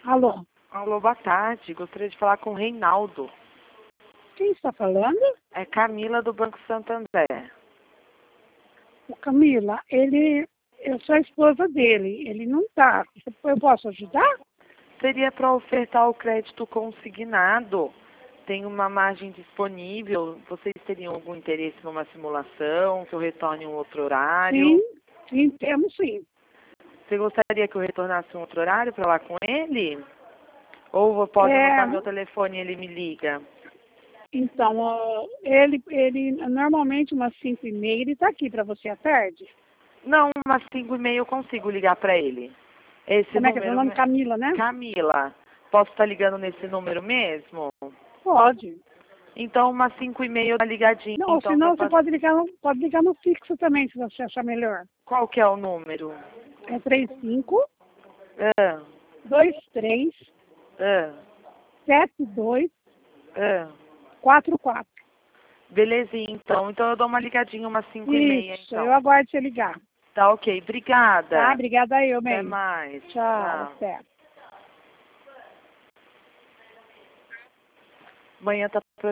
Alô? Alô, boa tarde. Gostaria de falar com o Reinaldo. Quem está falando? É Camila do Banco Santander. O Camila, eu sou a esposa dele, ele não está. Eu posso ajudar? Seria para ofertar o crédito consignado. Tem uma margem disponível. Vocês teriam algum interesse numa simulação? Que eu retorne um outro horário? Sim, temos sim. Você gostaria que eu retornasse um outro horário para falar com ele? Ou eu posso anotar meu telefone e ele me liga? Então, ele normalmente umas 5h30, ele está aqui para você à tarde? Não, umas 5h30 eu consigo ligar para ele. Como é que é seu nome? Camila, né? Camila. Posso estar ligando nesse número mesmo? Pode. Então, umas 5h30 eu tô ligadinho. Não, Então, senão você pode ligar no fixo também, se você achar melhor. Qual que é o número? É 35 Ah, 23 ah, 72 ah. 44. Belezinha, então. Então eu dou uma ligadinha umas 5h30, Isso, então. eu aguardo você ligar. Tá ok. Obrigada. Tá, obrigada eu, Até bem. mais. Tchau, até. Amanhã tá